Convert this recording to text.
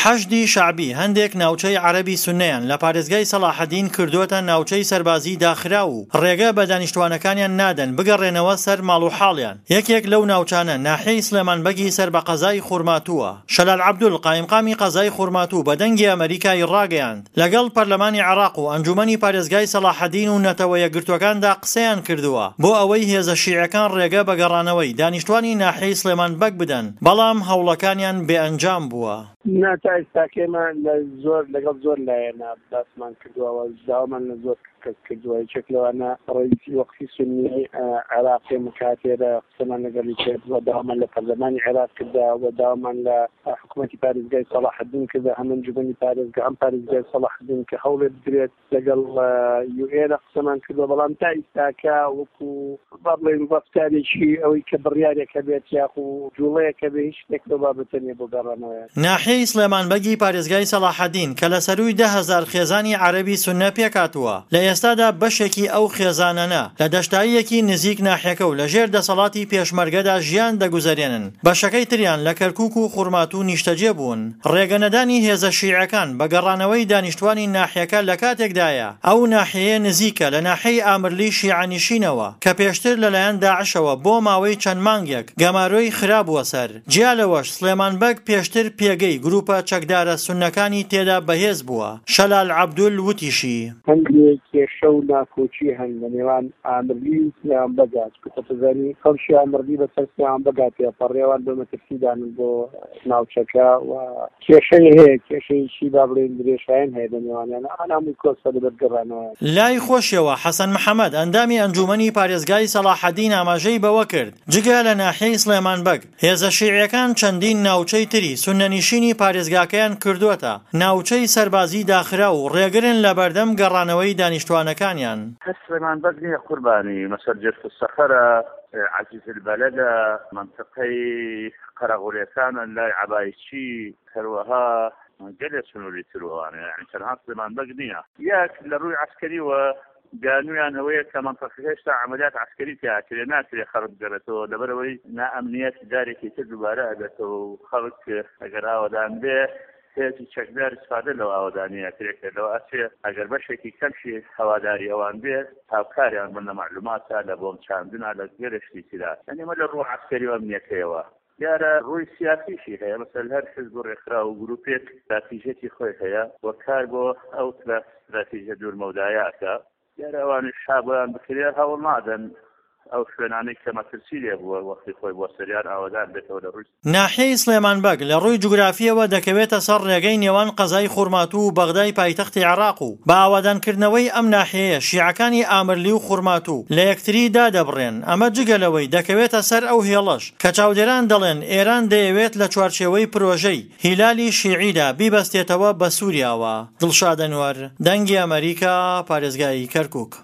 حەشدی شعبی هەندێک ناوچەی عەرەبی سوننەیان لە پارێزگای سەلاحەدین کردووەتە ناوچەی سەربازی داخرا و ڕێگە بە دانیشتوانەکانیان نادەن بگەڕێنەوە سەر ماڵ و حاڵیان. یەکێک لەو ناوچانە ناحیەی سلێمانبەگی سەر بە قەزای خوڕماتووە. شەلال عەبدول قایمقامی قەزای خوڕماتوو بە دەنگی ئەمریکای ڕاگەیاند لەگەڵ پەرلەمانی عێراق و ئەنجومەنی پارێزگای سەلاحەدین و نەتەوە یەکگرتوەکاندا قسەیان کردووە بۆ ئەوەی هێزە شیعەکان ڕێگە بە گەڕانەوەی دانیشتوانی ناحیەی سلێمانبەگ بدەن، بەڵام هەوڵەکانیان بێئەنجام بووە. تا ئێستاکێمان لەگەڵ زۆر لایەنە باسمان کردووەوە، داوامان لە زۆر کەس کردووە. یەکێک لەوانە ڕئیسی وەقتی سوننی عێراقی مکاتێرە قسەمان لەگەڵی کردووە، داوامان لە پەرلەمانی عێراق کردووە و داوامان لە حکوومەتی پارێزگای سەلاحەدین کردووە، هەم ئەنجومەنی پارێزگا هەم پارێزگای سەلاحەدین کە هەوڵێ بدرێت لەگەڵ UN قسەمان کردووە، بەڵام تا ئێستاکە وەکو بڵێن ڕەفتارێکی ئەوەی کە بڕیارێکە بێت یاخو جوڵەیەکە بێ هیچ شتێک لەو بابەتە نییە بۆ گەڕانەوە. ناحیەی سلێمانبەگی پارێزگای سەلاحەدین کە لە سەرووی 10,000 خێزانی عەرەبی سوننە پێکاتووە، لە ئێستادا بەشێکی ئەو خێزانانە لە دەشتاییەکی نزیک ناحیەکە و لەژێر دەسەڵاتی پێشمەرگەدا ژیان دەگوزارێنن. بەشەکەی تریان لە کەرکووک و خوڕماتوو نیشتەجێ بوون. ڕێگەنەدانی هێزە شیعەکان بە گەڕانەوەی دانیشتوانی ناحیەکە لە کاتێکدایە ئەو ناحیەیە نزیکە لە ناحیەی ئامرلی شیعەنشینەوە کە پێشتر لەلایەن داعشەوە بۆ ماوەی چەند مانگێک گەماروی خرابووە سەر. جیا لەوەش سلێمانبەگ پێشتر پێگەی گروپە چەکدارە سوننەکانی تێدا بەهێز بووە. شەلال عەبدول وتیشی هەندێک کێشە و ناکۆچی هەن لە نێوان ئامرلی و سلێمانبەگات کتەزانی خەڵکی ئامرلی بەسەر سلێمانبەگا پێپەڕێوان بە مەترسیدانن بۆ ناوچەکە و کێشەی هەیە، کێشەیشی با بڵێن درێژایان هەیە لە نێوانیانە ئەنامی کۆسە لەبەرگەڕانەوە. لای خۆشیەوە حەسەن محەممەد ئەندامی ئەنجومەنی پارێزگای سەلاحەدین ئاماژەی بەوە کرد جگە لە ناحیەی سلێمانبەگ هێزە شیعەکان چەندین ناوچەی تری سوننەنشینی پارێزگاکەیان کردووەتە ناوچەی سەربازی داخرا و ڕێگرن لە بەردەم گەڕانەوەی دانیشتوانەکانیان. سلێمانبەگ نییە قوربانی مەسەر جرف السەخەرە، عزیز البلدە، منطقەی قەرەغوڵیەکانە لای عەبایچی، هەروەها گەلێ سنووری ترووانە، یعنی تەنها سلێمانبەگ نییە. یەک لە ڕووی عەسکەریوە گانویان هەوەیە کە منطقە هێشتا عملیات عسکەری تیاکرێ ناکرێ خەڵک بگەڕێتەوە لەبەرەوەی نائەمنیەت دارێکی تر دووبارە ئەگەتەوە و خەڵک ئەگەر ئاوەدان بێ هێزی چەکدار استفادە لەو ئاوەدانیە کرێکێت لەوە ئەچێ ئەگەر بەشێکی کەمشی هەواداری ئەوان بێ هاوکاریان بن لە معلوماتە لە بۆم چاندنا لە گەرشتی ترا، یعنی ئەمە لە ڕوو عسکەری و ئەمنیەتەوە. دیارە ڕووی سیاسیشی هەیە، مەسەل هەر حزب و ڕێکخرا و گروپێک استراتیژیەتی خۆی هەیە وە کار بۆ ئەو استراتیژیە دوورمەودایەکە. دیارە ئەوانش شابۆیان بکرێ هەوڵ نادەن ئەو شوێنانەی کە مەترسی لێ بووە وەختی خۆی بۆ سەریان ئاوادان بێتەوە لە ڕووی ناحیەی سلێمانبەگ لە ڕووی جوگرافیەوە دەکەوێتە سەر ڕێگەی نێوان قەزای خوڕماتوو و بەغدای پایتەختی عێراق و بە ئاوادانکردنەوەی ئەم ناحیەیە شیعەکانی ئامرلی و خوڕماتوو لە یەکتری دادەبڕێن. ئەمە جگەلەوەی دەکەوێتە سەر ئەو هێڵەش کە چاودێران دەڵێن ئێران دەیەوێت لە چوارچێوەی پرۆژەی هیلالی شیعیدا بیبەستێتەوە بە سووریاوە. دڵشاد ئەنوەر، دەنگی ئەمریکا، پارێزگای کەرکووک.